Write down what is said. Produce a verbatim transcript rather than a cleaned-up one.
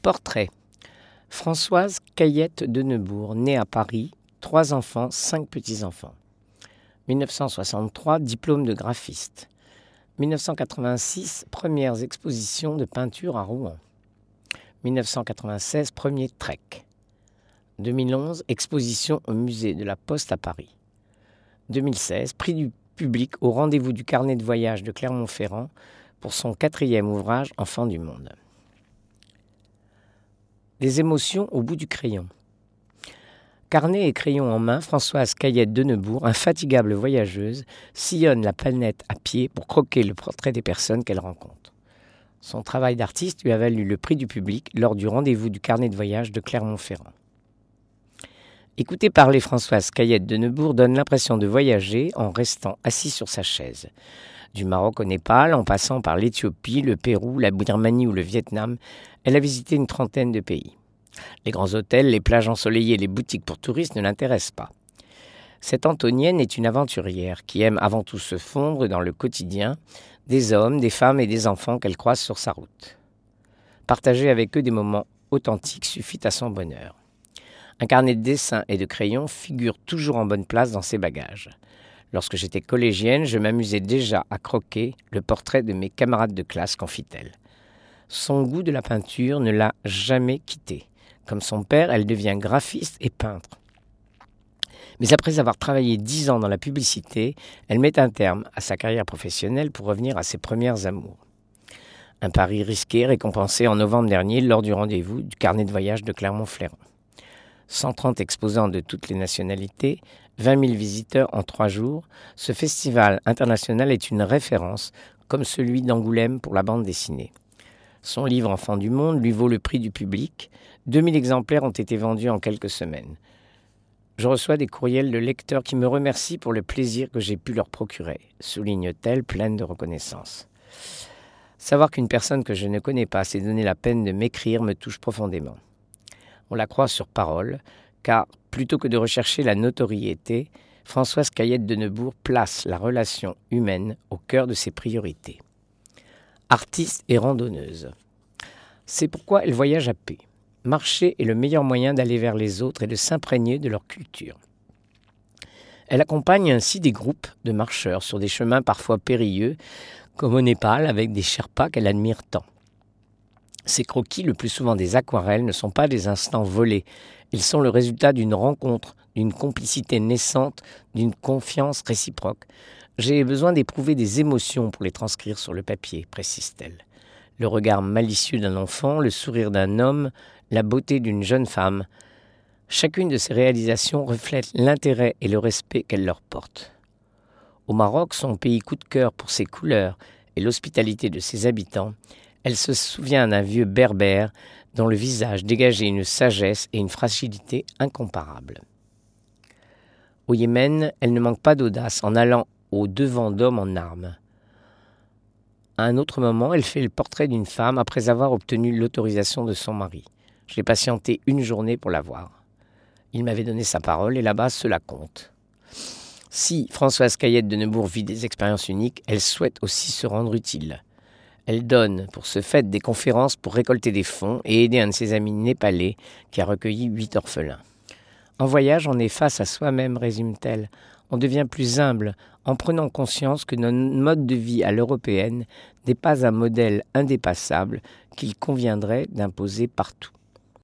Portrait. Françoise Cayette de Neubourg, née à Paris, trois enfants, cinq petits-enfants. dix-neuf cent soixante-trois, diplôme de graphiste. dix-neuf cent quatre-vingt-six, premières expositions de peinture à Rouen. dix-neuf cent quatre-vingt-seize, premier trek. deux mille onze, exposition au musée de la Poste à Paris. deux mille seize, prix du public au rendez-vous du carnet de voyage de Clermont-Ferrand pour son quatrième ouvrage Enfants du monde. Des émotions au bout du crayon. Carnet et crayon en main, Françoise Cayette de Neubourg, infatigable voyageuse, sillonne la planète à pied pour croquer le portrait des personnes qu'elle rencontre. Son travail d'artiste lui a valu le prix du public lors du rendez-vous du carnet de voyage de Clermont-Ferrand. Écouter parler Françoise Cayette de Neubourg donne l'impression de voyager en restant assis sur sa chaise. Du Maroc au Népal, en passant par l'Éthiopie, le Pérou, la Birmanie ou le Vietnam, elle a visité une trentaine de pays. Les grands hôtels, les plages ensoleillées et les boutiques pour touristes ne l'intéressent pas. Cette Antonienne est une aventurière qui aime avant tout se fondre dans le quotidien des hommes, des femmes et des enfants qu'elle croise sur sa route. Partager avec eux des moments authentiques suffit à son bonheur. Un carnet de dessins et de crayons figure toujours en bonne place dans ses bagages. Lorsque j'étais collégienne, je m'amusais déjà à croquer le portrait de mes camarades de classe, confie-t-elle. Son goût de la peinture ne l'a jamais quitté. Comme son père, elle devient graphiste et peintre. Mais après avoir travaillé dix ans dans la publicité, elle met un terme à sa carrière professionnelle pour revenir à ses premières amours. Un pari risqué, récompensé en novembre dernier lors du rendez-vous du carnet de voyage de Clermont-Ferrand. cent trente exposants de toutes les nationalités, vingt mille visiteurs en trois jours, ce festival international est une référence, comme celui d'Angoulême pour la bande dessinée. Son livre Enfants du monde lui vaut le prix du public. deux mille exemplaires ont été vendus en quelques semaines. Je reçois des courriels de lecteurs qui me remercient pour le plaisir que j'ai pu leur procurer, souligne-t-elle, pleine de reconnaissance. Savoir qu'une personne que je ne connais pas s'est donné la peine de m'écrire me touche profondément. On la croit sur parole, car plutôt que de rechercher la notoriété, Françoise Cayette de Neubourg place la relation humaine au cœur de ses priorités. Artiste et randonneuse. C'est pourquoi elle voyage à paix. Marcher est le meilleur moyen d'aller vers les autres et de s'imprégner de leur culture. Elle accompagne ainsi des groupes de marcheurs sur des chemins parfois périlleux, comme au Népal avec des Sherpas qu'elle admire tant. Ces croquis, le plus souvent des aquarelles, ne sont pas des instants volés. Ils sont le résultat d'une rencontre, d'une complicité naissante, d'une confiance réciproque. J'ai besoin d'éprouver des émotions pour les transcrire sur le papier, précise-t-elle. Le regard malicieux d'un enfant, le sourire d'un homme, la beauté d'une jeune femme. Chacune de ces réalisations reflète l'intérêt et le respect qu'elle leur porte. Au Maroc, son pays coup de cœur pour ses couleurs et l'hospitalité de ses habitants, elle se souvient d'un vieux berbère dont le visage dégageait une sagesse et une fragilité incomparables. Au Yémen, elle ne manque pas d'audace en allant au devant d'hommes en armes. À un autre moment, elle fait le portrait d'une femme après avoir obtenu l'autorisation de son mari. Je l'ai patienté une journée pour la voir. Il m'avait donné sa parole et là-bas, cela compte. Si Françoise Cayette de Neubourg vit des expériences uniques, elle souhaite aussi se rendre utile. Elle donne pour ce fait des conférences pour récolter des fonds et aider un de ses amis népalais qui a recueilli huit orphelins. En voyage, on est face à soi-même, résume-t-elle. On devient plus humble en prenant conscience que notre mode de vie à l'européenne n'est pas un modèle indépassable qu'il conviendrait d'imposer partout.